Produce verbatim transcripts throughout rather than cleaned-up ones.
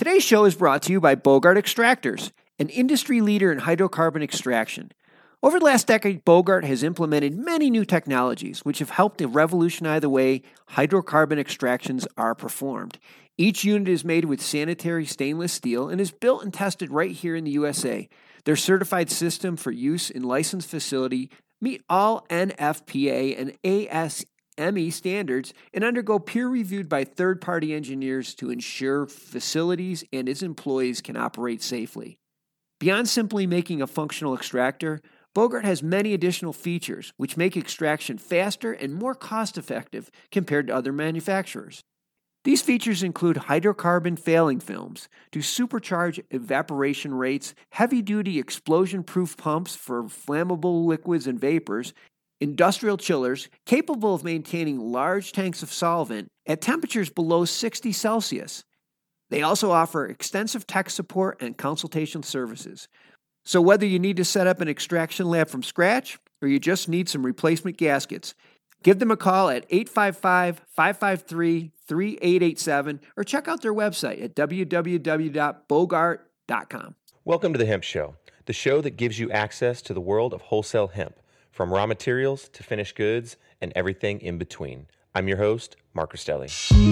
Today's show is brought to you by Bogart Extractors, an industry leader in hydrocarbon extraction. Over the last decade, Bogart has implemented many new technologies which have helped to revolutionize the way hydrocarbon extractions are performed. Each unit is made with sanitary stainless steel and is built and tested right here in the U S A. Their certified system for use in licensed facility meet all N F P A and A S M E standards and undergo peer reviewed by third-party engineers to ensure facilities and its employees can operate safely. Beyond simply making a functional extractor, Bogart has many additional features which make extraction faster and more cost-effective compared to other manufacturers. These features include hydrocarbon failing films to supercharge evaporation rates, heavy-duty explosion-proof pumps for flammable liquids and vapors, industrial chillers capable of maintaining large tanks of solvent at temperatures below sixty Celsius. They also offer extensive tech support and consultation services. So whether you need to set up an extraction lab from scratch or you just need some replacement gaskets, give them a call at eight five five, five five three, three eight eight seven or check out their website at w w w dot bogart dot com. Welcome to The Hemp Show, the show that gives you access to the world of wholesale hemp, from raw materials to finished goods and everything in between. I'm your host, Mark Rastelli.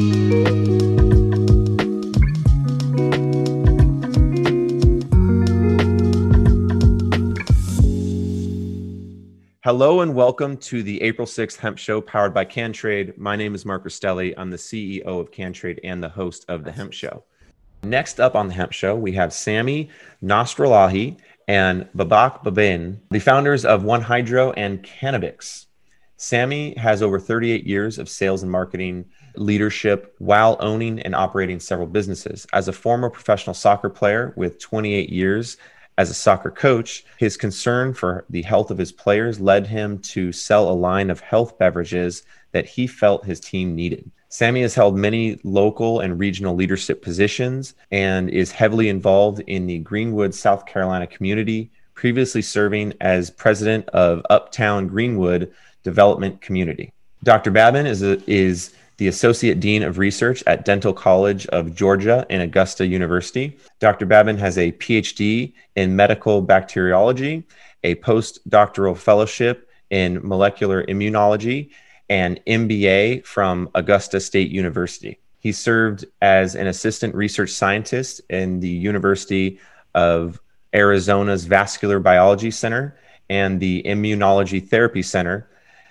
Hello and welcome to the April sixth Hemp Show powered by CanTrade. My name is Mark Rastelli. I'm the C E O of CanTrade and the host of the Hemp Show. Next up on the Hemp Show, we have Sami Nasrallah and Babak Babin, the founders of One Hydro and Cannabix. Sami has over thirty-eight years of sales and marketing leadership while owning and operating several businesses. As a former professional soccer player with twenty-eight years as a soccer coach, his concern for the health of his players led him to sell a line of health beverages that he felt his team needed. Sami has held many local and regional leadership positions and is heavily involved in the Greenwood, South Carolina community, previously serving as president of Uptown Greenwood Development Community. Doctor Babin is, a, is the Associate Dean of Research at Dental College of Georgia and Augusta University. Doctor Babin has a P H D in medical bacteriology, a postdoctoral fellowship in molecular immunology, and M B A from Augusta State University. He served as an assistant research scientist in the University of Arizona's Vascular Biology Center and the Immunology Therapy Center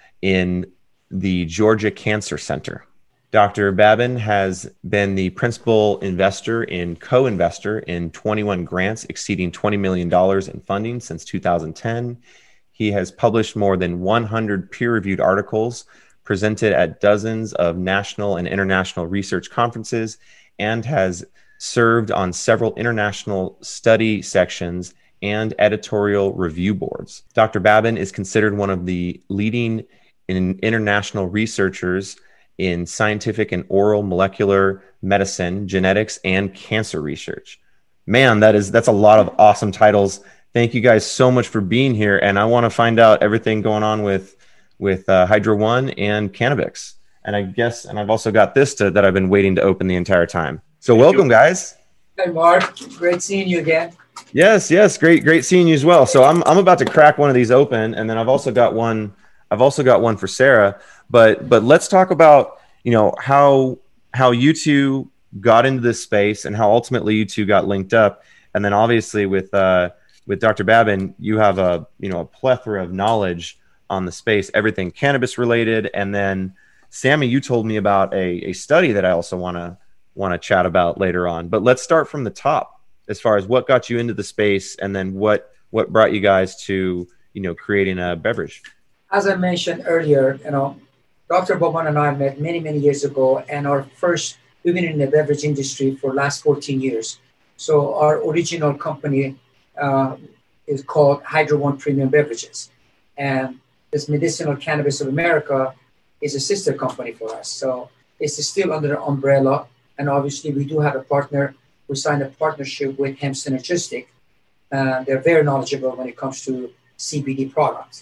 in the Georgia Cancer Center. Doctor Babin has been the principal investor and co-investor in twenty-one grants exceeding twenty million dollars in funding since two thousand ten. He has published more than one hundred peer-reviewed articles, presented at dozens of national and international research conferences, and has served on several international study sections and editorial review boards. Doctor Babin is considered one of the leading in international researchers in scientific and oral molecular medicine, genetics, and cancer research. Man, that is that's a lot of awesome titles. Thank you guys so much for being here. And I want to find out everything going on with with uh, Hydro One and Cannabix. And I guess, and I've also got this to, that I've been waiting to open the entire time. So Thank welcome, you. guys. Hey, Mark. Great seeing you again. Yes, yes. Great, great seeing you as well. So I'm I'm about to crack one of these open, and then I've also got one, I've also got one for Sarah. But but let's talk about, you know, how how you two got into this space and how ultimately you two got linked up. And then obviously with uh, with Doctor Babin, you have a you know a plethora of knowledge on the space, everything cannabis related. And then Sami, you told me about a, a study that I also want to want to chat about later on. But let's start from the top as far as what got you into the space, and then what what brought you guys to you know creating a beverage. As I mentioned earlier, you know, Doctor Babin and I met many many years ago, and our first we've been in the beverage industry for the last fourteen years. So our original company uh, is called Hydro One Premium Beverages, and this Medicinal Cannabis of America is a sister company for us. So it's still under the umbrella. And obviously we do have a partner. We signed a partnership with Hemp Synergistic. Uh, they're very knowledgeable when it comes to C B D products.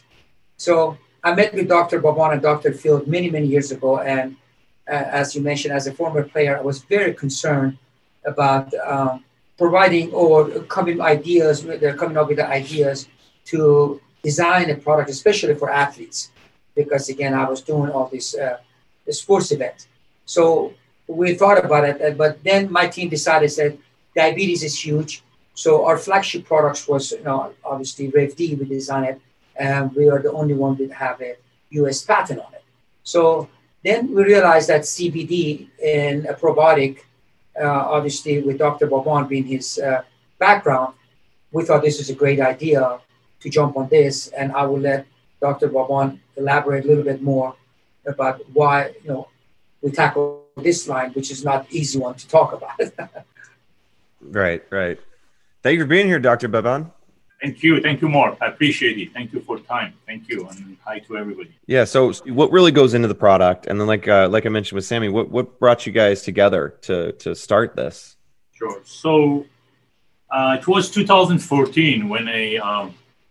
So I met with Doctor Babin and Doctor Field many, many years ago. And uh, as you mentioned, as a former player, I was very concerned about um, providing or coming ideas. They're coming up with the ideas to design a product, especially for athletes, because again, I was doing all this uh, sports event. So we thought about it, but then my team decided that diabetes is huge. So our flagship products was, you know, obviously RevD, we designed it, and we are the only one that have a U S patent on it. So then we realized that C B D and a probiotic, uh, obviously with Doctor Baban being his uh, background, we thought this was a great idea to jump on this, and I will let Doctor Baban elaborate a little bit more about why, you know, we tackle this line, which is not easy one to talk about. Right, right. Thank you for being here, Doctor Baban. Thank you. Thank you, Mark. I appreciate it. Thank you for time. Thank you. And hi to everybody. Yeah. So what really goes into the product? And then like, uh, like I mentioned with Sammy, what, what brought you guys together to, to start this? Sure. So uh, it was two thousand fourteen when a um,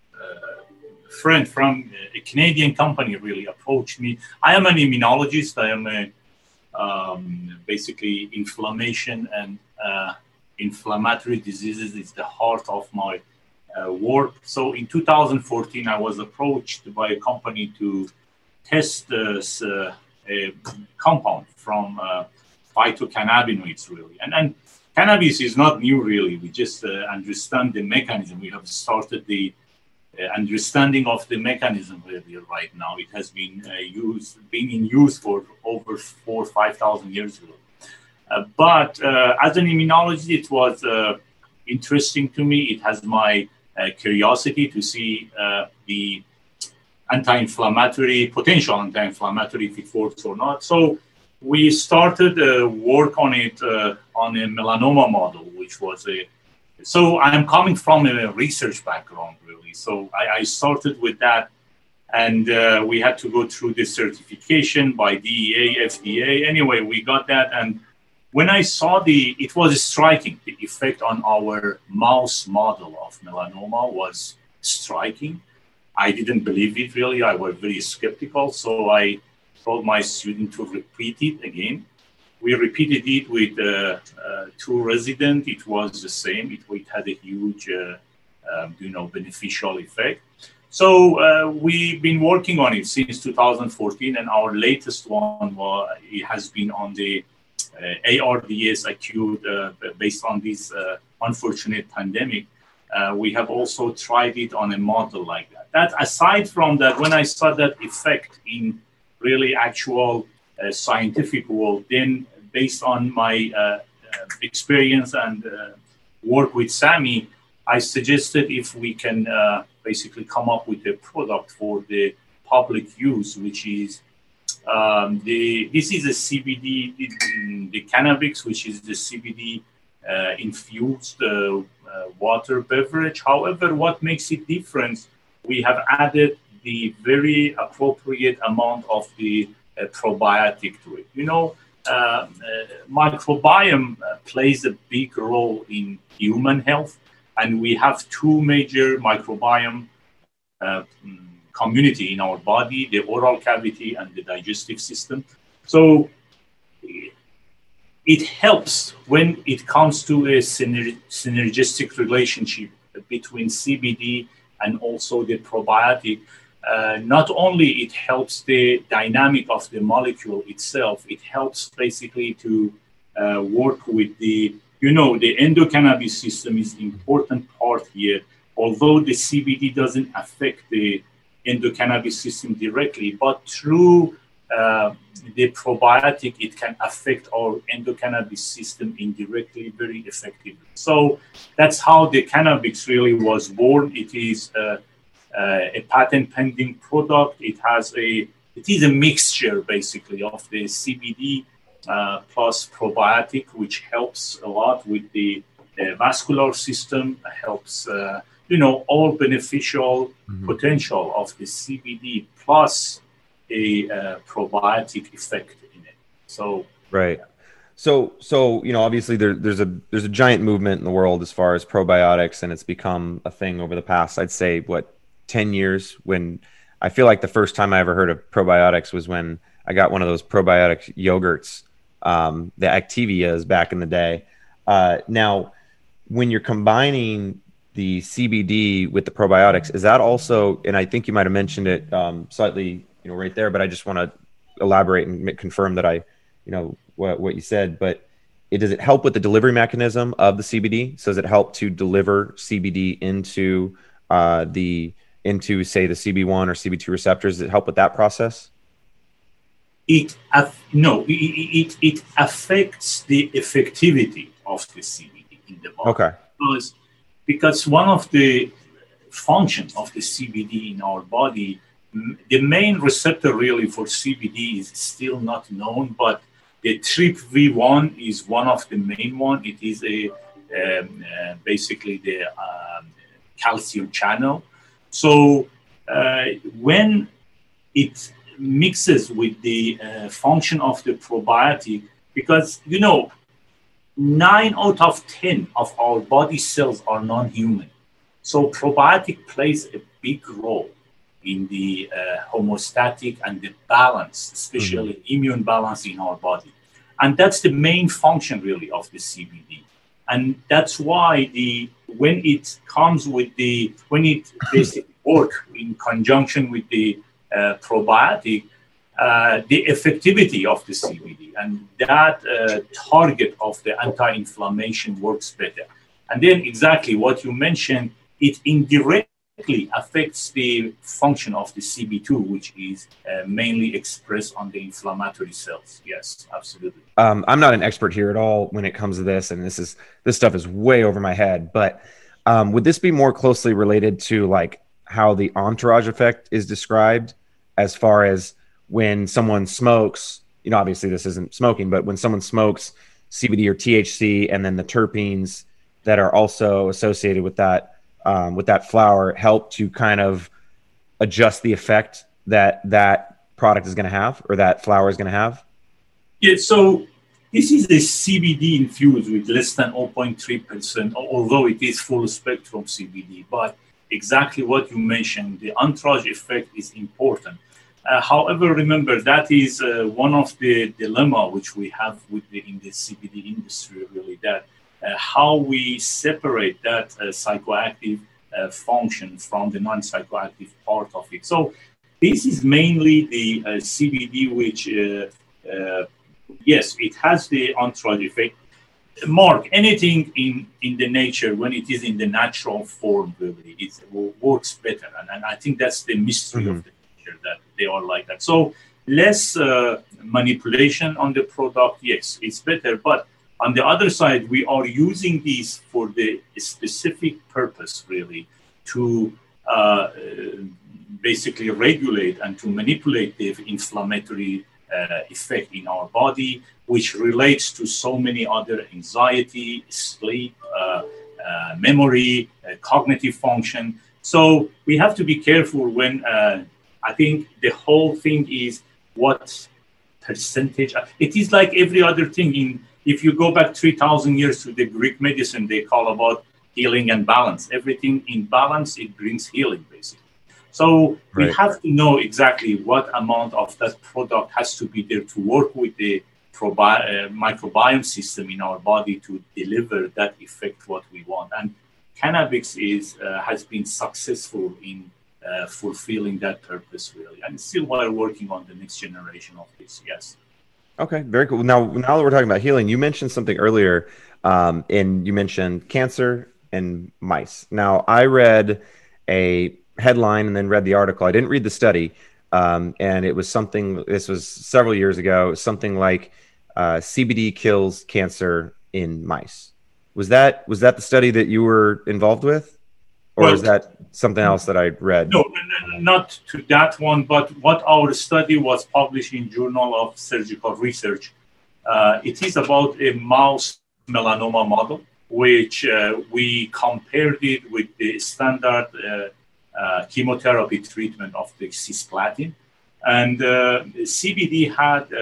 uh, friend from a Canadian company really approached me. I am an immunologist. I am a um, basically inflammation and uh, inflammatory diseases is the heart of my uh, work. So in two thousand fourteen, I was approached by a company to test this uh, a compound from uh, phytocannabinoids, really. And, and cannabis is not new, really. We just uh, understand the mechanism. We have started the uh, understanding of the mechanism really right now. It has been uh, used, been in use for over four or five thousand years ago. Uh, but uh, as an immunologist, it was uh, interesting to me. It has my uh, curiosity to see uh, the anti-inflammatory, potential anti-inflammatory, if it works or not. So we started uh, work on it uh, on a melanoma model, which was a, so I'm coming from a research background, really. So I, I started with that, and uh, we had to go through this certification by D E A, F D A. Anyway, we got that, and when I saw the, it was striking. The effect on our mouse model of melanoma was striking. I didn't believe it, really. I was very skeptical. So I told my student to repeat it again. We repeated it with uh, uh, two residents. It was the same. It, it had a huge, uh, um, you know, beneficial effect. So uh, we've been working on it since two thousand fourteen, and our latest one uh, it has been on the Uh, A R D S acute, uh, based on this uh, unfortunate pandemic. Uh, we have also tried it on a model like that. That aside from that, when I saw that effect in really actual uh, scientific world, then based on my uh, uh, experience and uh, work with Sammy, I suggested if we can uh, basically come up with a product for the public use, which is Um, the, this is a C B D, the, the cannabis, which is the C B D uh, infused uh, uh, water beverage. However, what makes it different, we have added the very appropriate amount of the uh, probiotic to it. You know, uh, uh, microbiome uh, plays a big role in human health, and we have two major microbiome uh, community in our body, the oral cavity and the digestive system. So it helps when it comes to a syner- synergistic relationship between C B D and also the probiotic. Uh, not only it helps the dynamic of the molecule itself, it helps basically to uh, work with the, you know, the endocannabis system is an important part here. Although the C B D doesn't affect the endocannabis system directly, but through uh, the probiotic, it can affect our endocannabis system indirectly, very effectively. So that's how the cannabis really was born. It is uh, uh, a patent pending product. It has a, it is a mixture basically of the C B D uh, plus probiotic, which helps a lot with the uh, vascular system, helps uh, you know, all beneficial mm-hmm. potential of the C B D plus a uh, probiotic effect in it. So right. So so you know, obviously there, there's a there's a giant movement in the world as far as probiotics, and it's become a thing over the past, I'd say, what, ten years. When I feel like the first time I ever heard of probiotics was when I got one of those probiotic yogurts, um, the Activias back in the day. Uh, now, when you're combining the C B D with the probiotics, is that also, and I think you might have mentioned it um, slightly, you know, right there, but I just want to elaborate and confirm that I, you know, what, what you said, but it, does it help with the delivery mechanism of the C B D? So does it help to deliver C B D into uh, the, into say the C B one or C B two receptors? Does it help with that process? It, no, it, it, it affects the effectivity of the C B D in the body. Okay. Because, because one of the functions of the C B D in our body, the main receptor really for C B D is still not known, but the T R P V one is one of the main one. It is a um, uh, basically the um, calcium channel. So uh, when it mixes with the uh, function of the probiotic, because you know nine out of ten of our body cells are non-human, so probiotic plays a big role in the uh, homeostatic and the balance, especially mm-hmm. immune balance in our body. And that's the main function really of the C B D. And that's why the when it comes with the, when it basically works in conjunction with the uh, probiotic, uh, the effectivity of the C B D and that uh, target of the anti-inflammation works better. And then exactly what you mentioned, it indirectly affects the function of the C B two, which is uh, mainly expressed on the inflammatory cells. Yes, absolutely. Um, I'm not an expert here at all when it comes to this, and this is this stuff is way over my head. But um, would this be more closely related to like how the entourage effect is described, as far as when someone smokes? You know, obviously this isn't smoking, but when someone smokes C B D or T H C, and then the terpenes that are also associated with that. Um, with that flower help to kind of adjust the effect that that product is going to have, or that flower is going to have? Yeah, so this is a C B D infused with less than zero point three percent, although it is full spectrum C B D. But exactly what you mentioned, the entourage effect is important. Uh, however, remember, that is uh, one of the dilemma which we have with the, in the C B D industry, really, that Uh, how we separate that uh, psychoactive uh, function from the non-psychoactive part of it. So this is mainly the uh, C B D, which, uh, uh, yes, it has the entourage effect. Mark, anything in, in the nature, when it is in the natural form, really, it works better. And, and I think that's the mystery mm-hmm. of the nature, that they are like that. So less uh, manipulation on the product, yes, it's better. But on the other side, we are using these for the specific purpose, really, to uh, basically regulate and to manipulate the inflammatory uh, effect in our body, which relates to so many other anxiety, sleep, uh, uh, memory, uh, cognitive function. So we have to be careful when uh, I think the whole thing is what percentage. It is like every other thing in. If you go back three thousand years to the Greek medicine, they call about healing and balance. Everything in balance, it brings healing, basically. So right. we have to know exactly what amount of that product has to be there to work with the probi- uh, microbiome system in our body to deliver that effect what we want. And cannabis is uh, has been successful in uh, fulfilling that purpose, really. And still we're working on the next generation of this, yes. Okay, very cool. Now, now that we're talking about healing, you mentioned something earlier, um, and you mentioned cancer and mice. Now, I read a headline and then read the article. I didn't read the study, um, and it was something, this was several years ago, something like uh, C B D kills cancer in mice. Was that was that the study that you were involved with? Or well, is that something else that I read? No, not to that one, but what our study was published in Journal of Surgical Research. Uh, it is about a mouse melanoma model, which uh, we compared it with the standard uh, uh, chemotherapy treatment of the cisplatin. And uh, C B D had a,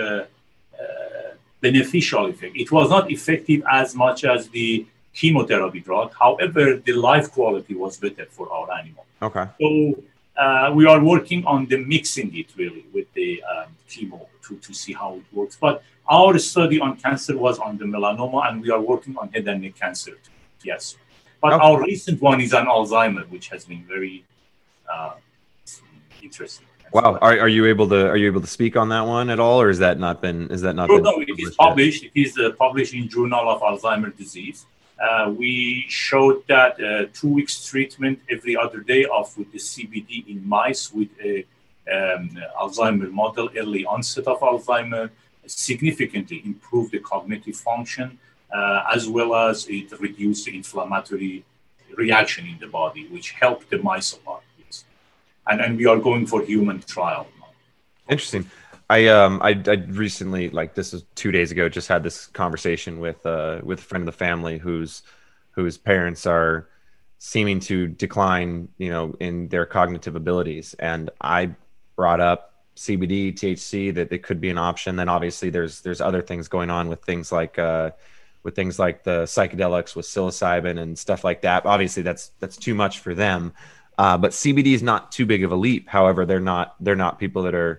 a beneficial effect. It was not effective as much as the chemotherapy drug. However, the life quality was better for our animal. Okay. So uh, we are working on the mixing it really with the um, chemo to, to see how it works. But our study on cancer was on the melanoma, and we are working on head and neck cancer. Yes. But Okay. our recent one is on Alzheimer, which has been very uh, interesting. Wow. Are, are you able to are you able to speak on that one at all, or is that not been is that not No, been no, it is published. It is uh, published in Journal of Alzheimer's Disease. Uh, we showed that uh, two weeks treatment every other day of with the C B D in mice with a um, Alzheimer model, early onset of Alzheimer, significantly improved the cognitive function, uh, as well as it reduced the inflammatory reaction in the body, which helped the mice a lot. Yes. And, and we are going for human trial now. Interesting. I um I, I recently, like this is two days ago, just had this conversation with uh with a friend of the family whose whose parents are seeming to decline, you know, in their cognitive abilities, and I brought up C B D, T H C, that it could be an option. Then obviously there's there's other things going on with things like uh with things like the psychedelics with psilocybin and stuff like that. Obviously that's that's too much for them, uh, but C B D is not too big of a leap. However, they're not they're not people that are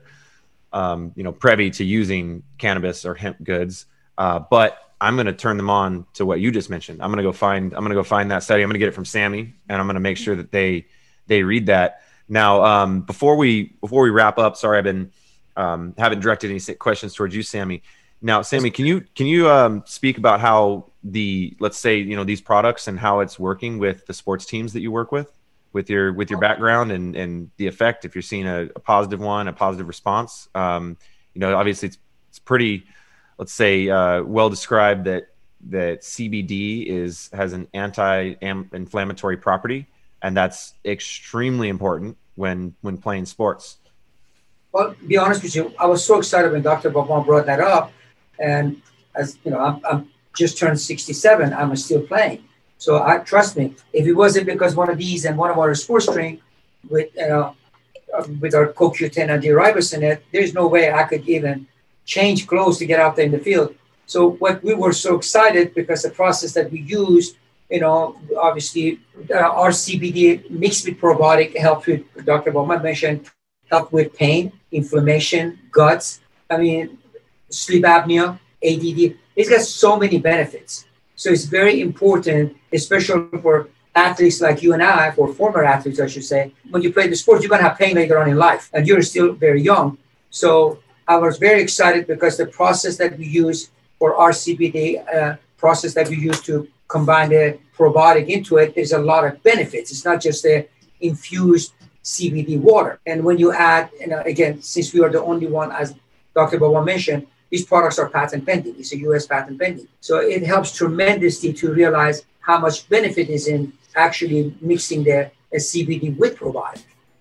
Um, you know, privy to using cannabis or hemp goods. Uh, but I'm going to turn them on to what you just mentioned. I'm going to go find, I'm going to go find that study. I'm going to get it from Sammy, and I'm going to make sure that they, they read that. Now, um, before we, before we wrap up, sorry, I've been, um, haven't directed any questions towards you, Sammy. Now, Sammy, can you, can you, um, speak about how the, let's say, you know, these products and how it's working with the sports teams that you work with? with your with your background and and the effect, if you're seeing a, a positive one, a positive response. Um, you know, obviously it's it's pretty, let's say, uh, well described that that C B D is has an anti-inflammatory property, and that's extremely important when when playing sports. Well, to be honest with you, I was so excited when Doctor Bobon brought that up, and as you know, I'm, I'm just turned sixty-seven. I'm still playing. So I trust me, if it wasn't because one of these and one of our sports drink with uh, with our C O Q ten and D-ribose in it, there's no way I could even change clothes to get out there in the field. So what we were so excited because the process that we used, you know, obviously uh, our C B D mixed with probiotic helped with, Doctor Bowman mentioned, helped with pain, inflammation, guts, I mean, sleep apnea, A D D. It's got so many benefits. So it's very important, especially for athletes like you and I, for former athletes, I should say. When you play the sport, you're going to have pain later on in life, and you're still very young. So I was very excited because the process that we use for our C B D, uh, process that we use to combine the probiotic into it, there's a lot of benefits. It's not just the infused C B D water. And when you add, you know, again, since we are the only one, as Doctor Boban mentioned, these products are patent pending. It's a U S patent pending. So it helps tremendously to realize how much benefit is in actually mixing the uh, C B D with probiotic.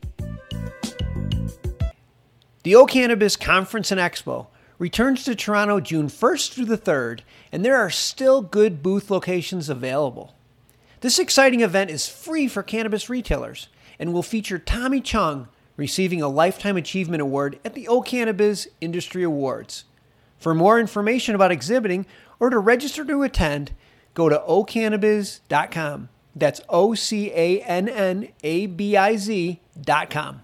The O Cannabis Conference and Expo returns to Toronto June first through the third, and there are still good booth locations available. This exciting event is free for cannabis retailers and will feature Tommy Chung receiving a Lifetime Achievement Award at the O Cannabis Industry Awards. For more information about exhibiting or to register to attend, go to o cannabiz dot com. That's O C A N N A B I Z dot com.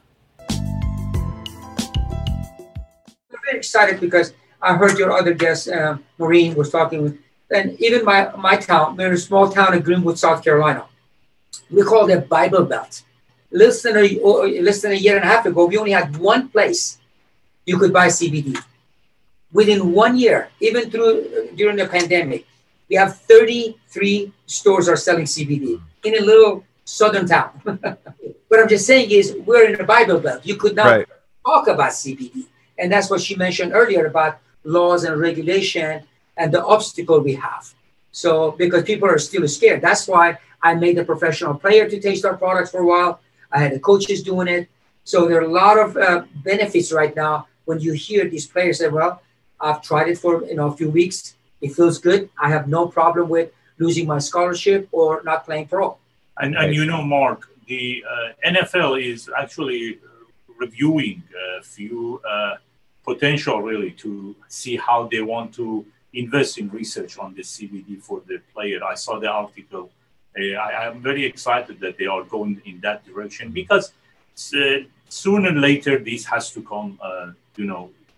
I'm very excited because I heard your other guest, uh, Maureen, was talking with, and even my, my town, we're in a small town in Greenwood, South Carolina. We call it Bible Belt. Less than, a, less than a year and a half ago, we only had one place you could buy C B D. Within one year, even through during the pandemic, we have thirty-three stores are selling C B D in a little southern town. What I'm just saying is we're in a Bible Belt. You could not right. talk about C B D. And that's what she mentioned earlier about laws and regulation and the obstacle we have. So because people are still scared. That's why I made a professional player to taste our products for a while. I had the coaches doing it. So there are a lot of uh, benefits right now when you hear these players say, well, I've tried it for you know a few weeks. It feels good. I have no problem with losing my scholarship or not playing pro. And, and you know, Mark, the uh, N F L is actually reviewing a few uh, potential really to see how they want to invest in research on the C B D for the player. I saw the article. Uh, I am very excited that they are going in that direction because uh, sooner or later this has to come, uh, you know,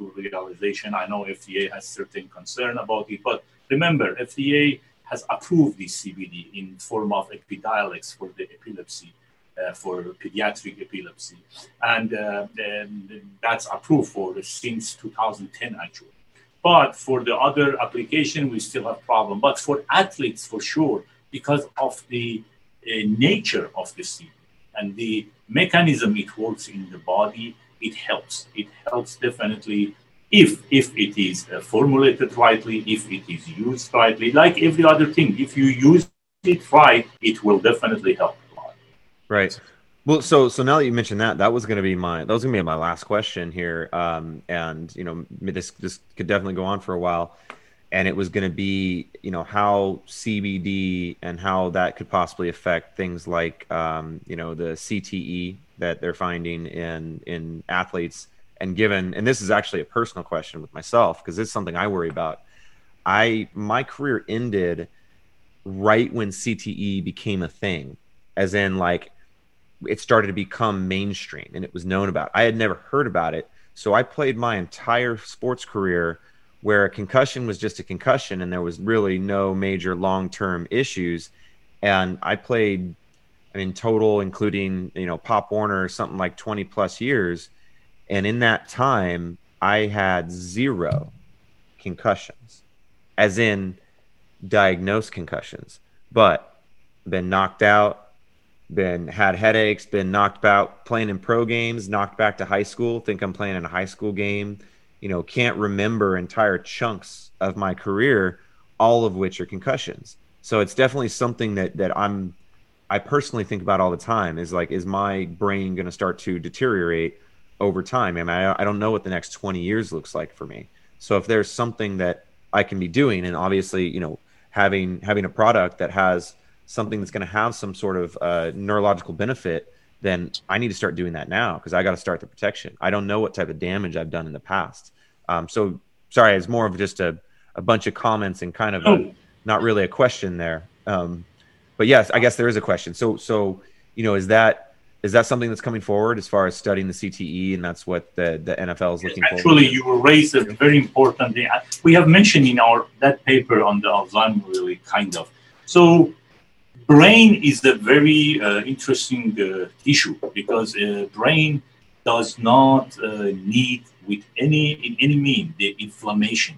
to realization. I know F D A has certain concern about it, but remember, F D A has approved this C B D in form of Epidiolex for the epilepsy, uh, for pediatric epilepsy. And, uh, and that's approved for since two thousand ten, actually. But for the other application, we still have problem. But for athletes, for sure, because of the uh, nature of the C B D and the mechanism it works in the body, it helps. It helps definitely if if it is uh, formulated rightly, if it is used rightly. Like every other thing, if you use it right, it will definitely help a lot. Right. Well, so so now that you mentioned that, that was going to be my that was going to be my last question here, um, and you know this this could definitely go on for a while, and it was going to be you know how C B D and how that could possibly affect things like um, you know the C T E that they're finding in in athletes, and given and this is actually a personal question with myself because it's something I worry about. I my career ended right when C T E became a thing, as in like. It started to become mainstream and it was known about. I had never heard about it. So I played my entire sports career where a concussion was just a concussion and there was really no major long-term issues. And I played, I mean, total, including, you know, Pop Warner, something like twenty plus years. And in that time, I had zero concussions, as in diagnosed concussions, but been knocked out, been had headaches, been knocked out playing in pro games, knocked back to high school, think I'm playing in a high school game, you know, can't remember entire chunks of my career, all of which are concussions. So it's definitely something that that I'm I personally think about all the time is like, is my brain going to start to deteriorate over time? I mean, I, I don't know what the next twenty years looks like for me. So if there's something that I can be doing, and obviously, you know, having having a product that has something that's going to have some sort of uh, neurological benefit, then I need to start doing that now because I got to start the protection. I don't know what type of damage I've done in the past. Um, so sorry, it's more of just a, a bunch of comments and kind of a, not really a question there. Um, but yes, I guess there is a question. So, so, you know, is that, is that something that's coming forward as far as studying the C T E, and that's what the, the N F L is looking for? Actually, you raised a very important thing. We have mentioned in our, that paper on the Alzheimer, really kind of. So, brain is a very uh, interesting uh, issue because uh, brain does not uh, need with any in any mean the inflammation.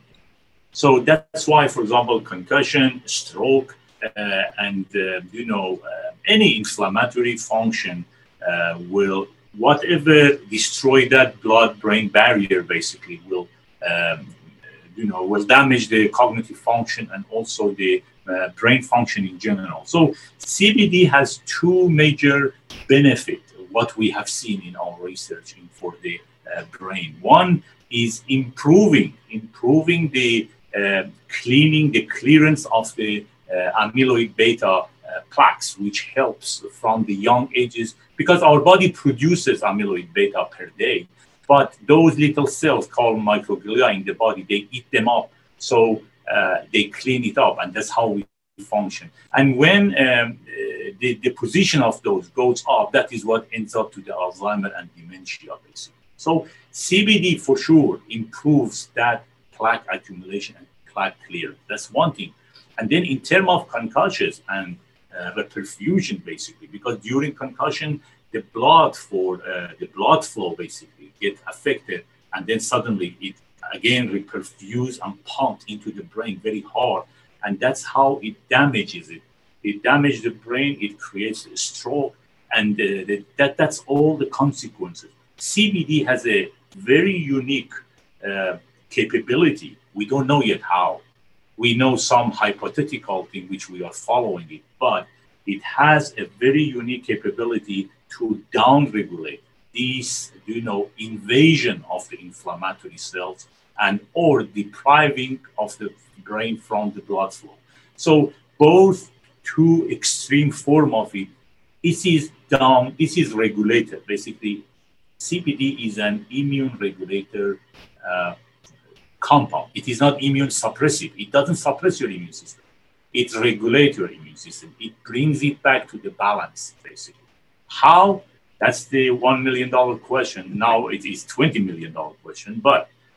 So that's why, for example, concussion, stroke, uh, and uh, you know uh, any inflammatory function uh, will whatever destroy that blood-brain barrier basically will um, you know will damage the cognitive function and also the Uh, brain function in general. So C B D has two major benefits, what we have seen in our research in, for the uh, brain. One is improving, improving the uh, cleaning, the clearance of the uh, amyloid beta uh, plaques, which helps from the young ages because our body produces amyloid beta per day, but those little cells called microglia in the body, they eat them up. So Uh, they clean it up, and that's how we function. And when um, the, the position of those goes up, that is what ends up to the Alzheimer and dementia, basically. So C B D for sure improves that plaque accumulation and plaque clearance. That's one thing. And then in terms of concussions and uh, reperfusion, basically, because during concussion, the blood for uh, the blood flow basically get affected, and then suddenly it again reperfused and pumped into the brain very hard, and that's how it damages it. It damages the brain, it creates a stroke, and uh, the, that that's all the consequences. C B D has a very unique uh, capability. We don't know yet how. We know some hypothetical thing which we are following it, but it has a very unique capability to downregulate these, you know, invasion of the inflammatory cells and or depriving of the brain from the blood flow. So both two extreme form of it, this is down, this is regulated. Basically, C B D is an immune regulator uh, compound. It is not immune suppressive. It doesn't suppress your immune system. It regulates your immune system. It brings it back to the balance, basically. How? That's the one million dollar question. Now it is twenty million dollar question, but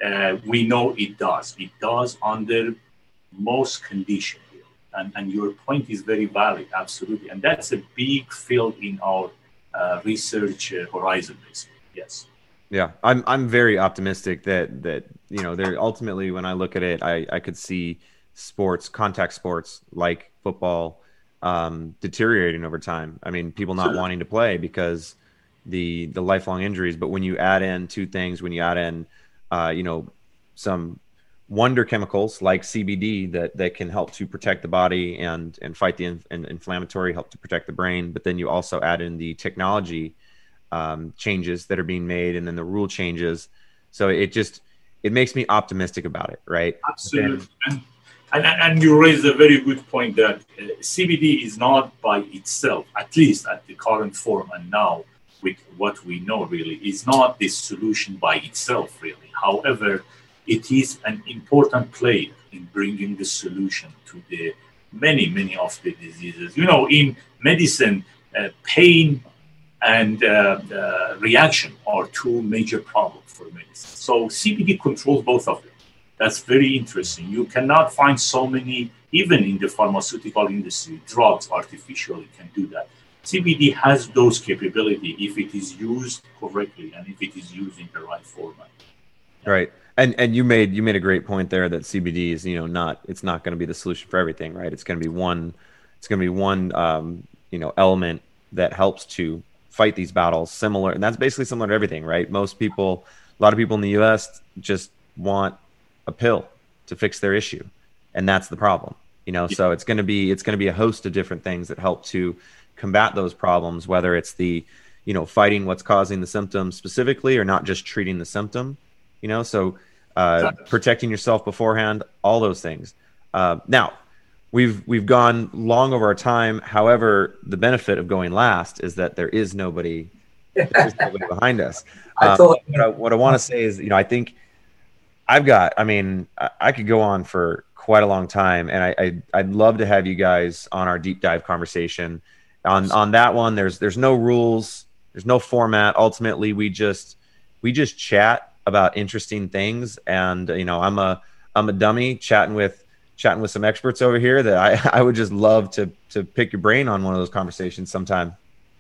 uh, we know it does. It does under most conditions. And, and your point is very valid, absolutely. And that's a big field in our uh, research uh, horizon, basically. Yes. Yeah, I'm I'm very optimistic that that you know there ultimately when I look at it, I I could see sports, contact sports like football, um, deteriorating over time. I mean, people not wanting to play because the the lifelong injuries. But when you add in two things, when you add in, uh, you know, some wonder chemicals like C B D that that can help to protect the body and and fight the in, in inflammatory, help to protect the brain. But then you also add in the technology um, changes that are being made, and then the rule changes. So it just it makes me optimistic about it, right? Absolutely. And, and, and you raised a very good point that uh, C B D is not by itself, at least at the current form and now with what we know really, is not the solution by itself really. However, it is an important player in bringing the solution to the many, many of the diseases. You know, in medicine, uh, pain and uh, uh, reaction are two major problems for medicine. So C B D controls both of them. That's very interesting. You cannot find so many, even in the pharmaceutical industry, drugs artificially can do that. C B D has those capabilities if it is used correctly and if it is used in the right format. Right. And and you made you made a great point there that C B D is, you know, not it's not going to be the solution for everything, right? It's going to be one it's going to be one um, you know, element that helps to fight these battles similar, and that's basically similar to everything, right? Most people, a lot of people in the U S just want a pill to fix their issue, and that's the problem, you know. So it's going to be it's going to be a host of different things that help to combat those problems, whether it's the, you know, fighting what's causing the symptom specifically or not just treating the symptom. You know, so uh, protecting yourself beforehand, all those things. Uh, now, we've we've gone long over our time. However, the benefit of going last is that there is nobody, there's nobody behind us. Um, what I, what I want to say is, you know, I think I've got. I mean, I, I could go on for quite a long time, and I, I I'd love to have you guys on our deep dive conversation. On on that one, there's there's no rules, there's no format. Ultimately, we just we just chat about interesting things, and you know, I'm a I'm a dummy chatting with chatting with some experts over here that I, I would just love to to pick your brain on one of those conversations sometime.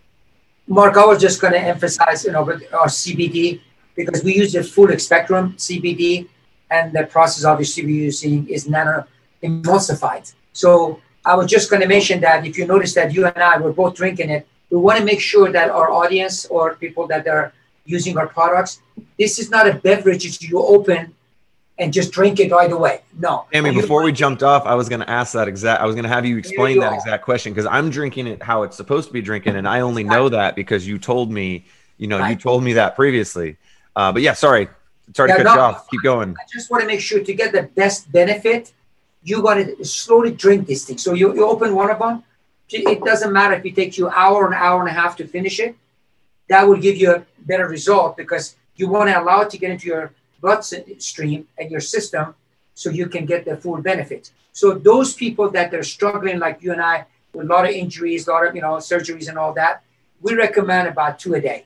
Mark, I was just going to emphasize, you know, with our C B D, because we use the full spectrum C B D, and the process obviously we're using is nano emulsified. So I was just going to mention that if you notice that you and I were both drinking it, we want to make sure that our audience or people that are using our products, this is not a beverage that you open and just drink it right away. No. I mean, before we jumped off, I was going to ask that exact, I was going to have you explain you that are. exact question, because I'm drinking it how it's supposed to be drinking. And I only know that because you told me, you know, Right. you told me that previously. Uh, but yeah, sorry. Sorry Yeah, to cut no, you off. Keep going. I just want to make sure to get the best benefit, you got to slowly drink this thing. So you, you open one of them. It doesn't matter if it takes you an hour, an hour and a half to finish it. That will give you a better result, because you want to allow it to get into your bloodstream and your system so you can get the full benefit. So those people that are struggling like you and I with a lot of injuries, a lot of, you know, surgeries and all that, we recommend about two a day.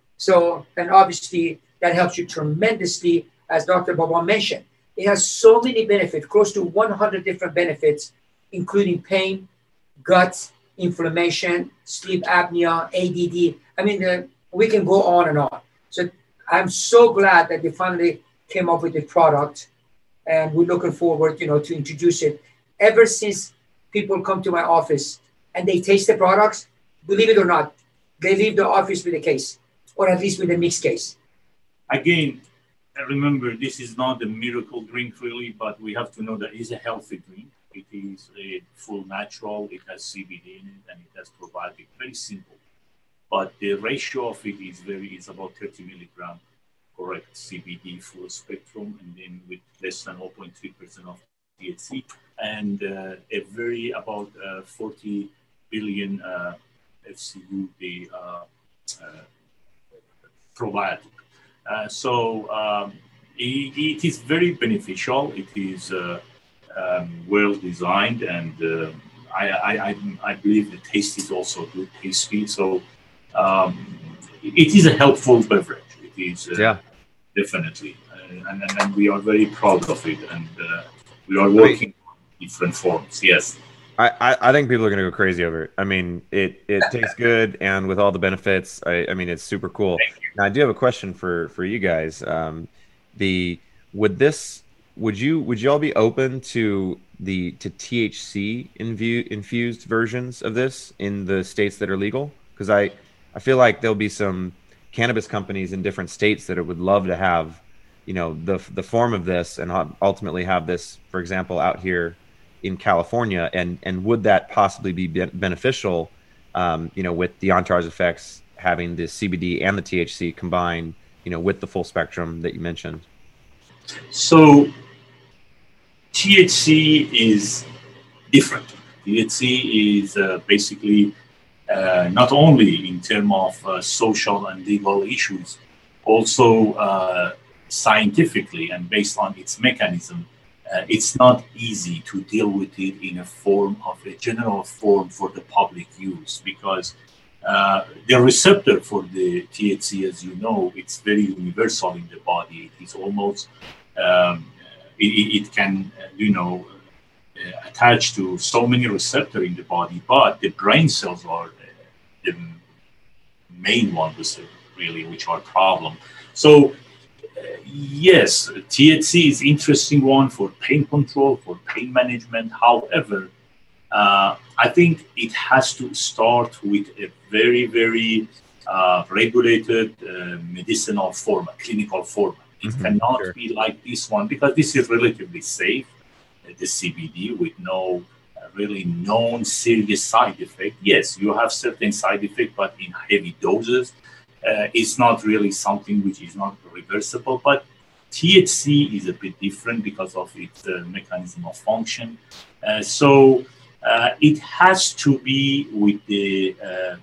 So, and obviously that helps you tremendously, as Doctor Boban mentioned. It has so many benefits, close to one hundred different benefits, including pain, gut, inflammation, sleep apnea, A D D. I mean, uh, we can go on and on. So I'm so glad that they finally came up with the product, and we're looking forward, you know, to introduce it. Ever since people come to my office and they taste the products, believe it or not, they leave the office with a case, or at least with a mixed case. Again, remember, this is not a miracle drink really, but we have to know that it's a healthy drink. It is a full natural, it has C B D in it, and it has probiotic, very simple. But the ratio of it is very, it's about thirty milligram, correct, C B D full spectrum, and then with less than zero point three percent of T H C, and uh, a very about uh, forty billion uh, F C U, the uh, uh, probiotic. Uh, so um, it, it is very beneficial. It is uh, um, well designed, and uh, I, I, I, I believe the taste is also good, tasty. So um, it is a helpful beverage. It is uh, Yeah. definitely. Uh, and, and, and we are very proud of it. And uh, we are working on different forms. Yes. I, I, I think people are going to go crazy over it. I mean, it, it tastes good, and with all the benefits, I, I mean, it's super cool. Now, I do have a question for, for you guys. Um, the would this would you would you all be open to the to T H C infu- infused versions of this in the states that are legal? Because I, I feel like there'll be some cannabis companies in different states that would love to have, you know, the the form of this, and ultimately have this, for example, out here in California, and and would that possibly be beneficial, um, you know, with the entourage effects, having the C B D and the T H C combined, you know, with the full spectrum that you mentioned? So T H C is different. T H C is uh, basically uh, not only in terms of uh, social and legal issues, also uh, scientifically and based on its mechanism. Uh, it's not easy to deal with it in a form of a general form for the public use, because uh, the receptor for the T H C, as you know, it's very universal in the body. It's almost, um, it, it can, you know, uh, attach to so many receptors in the body, but the brain cells are the main ones, really, which are problem. So, Uh, yes, T H C is interesting one for pain control, for pain management. However, uh, I think it has to start with a very, very uh, regulated uh, medicinal format, clinical format. It mm-hmm, cannot sure. be like this one, because this is relatively safe, uh, the C B D, with no uh, really known serious side effect. Yes, you have certain side effect, but in heavy doses. Uh, it's not really something which is not reversible, but T H C is a bit different because of its uh, mechanism of function. Uh, so uh, it has to be with the uh, uh,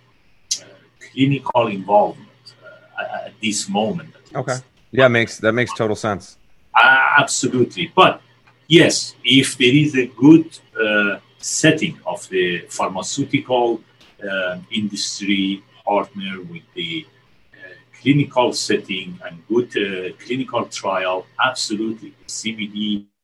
clinical involvement uh, at this moment. Okay. Yeah, makes that makes total sense. Uh, absolutely. But yes, if there is a good uh, setting of the pharmaceutical uh, industry partner with the clinical setting and good uh, clinical trial, absolutely. C B D,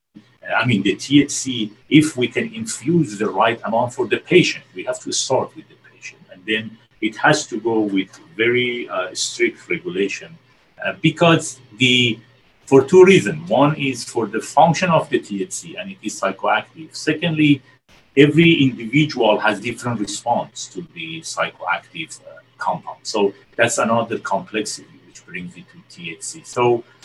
I mean the T H C, if we can infuse the right amount for the patient, we have to start with the patient. And then it has to go with very uh, strict regulation uh, because the, for two reasons. One is for the function of the T H C, and it is psychoactive. Secondly, every individual has different response to the psychoactive uh, compound. So that's another complexity which brings it to T H C. So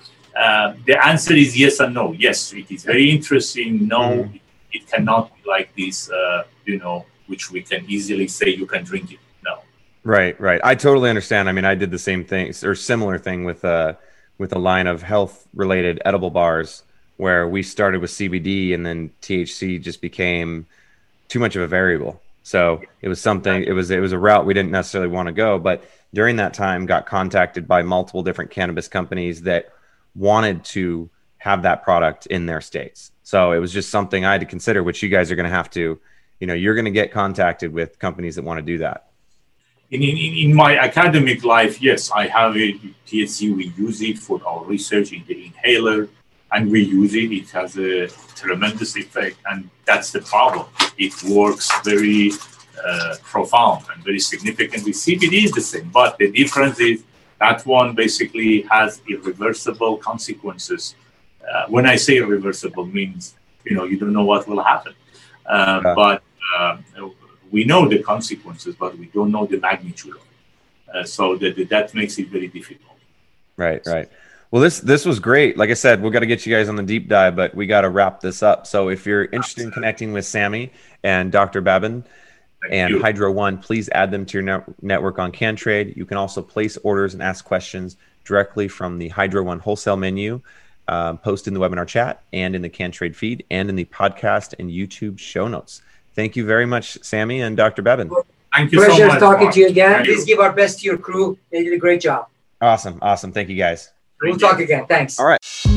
uh, the answer is yes and no. Yes, it is very interesting. No, mm. it, it cannot be like this, uh, you know, which we can easily say you can drink it. No. Right, right. I totally understand. I mean, I did the same thing or similar thing with uh, with a line of health-related edible bars where we started with C B D and then T H C just became too much of a variable. So it was something, it was, it was a route we didn't necessarily want to go, but during that time got contacted by multiple different cannabis companies that wanted to have that product in their states. So it was just something I had to consider, which you guys are going to have to, you know, you're going to get contacted with companies that want to do that. In, in, in my academic life, yes, I have a T H C. We use it for our research in the inhaler, and we use it. It has a tremendous effect, and that's the problem. It works very uh, profound and very significantly. C B D is the same, but the difference is that one basically has irreversible consequences. Uh, when I say irreversible, means you know you don't know what will happen, uh, yeah. but uh, we know the consequences, but we don't know the magnitude of it. Uh, so that that makes it very difficult. Right, right. Well, this this was great. Like I said, we've got to get you guys on the deep dive, but we got to wrap this up. So if you're interested in connecting with Sammy and Doctor Babin Thank and you. Hydro One, please add them to your net- network on CanTrade. You can also place orders and ask questions directly from the Hydro One wholesale menu, uh, posted in the webinar chat and in the CanTrade feed and in the podcast and YouTube show notes. Thank you very much, Sammy and Doctor Babin. Thank you Pleasure so much. Pleasure talking Mark. to you again. Thank Please you. give our best to your crew. They did a great job. Awesome. Awesome. Thank you, guys. We'll talk again. Thanks. All right.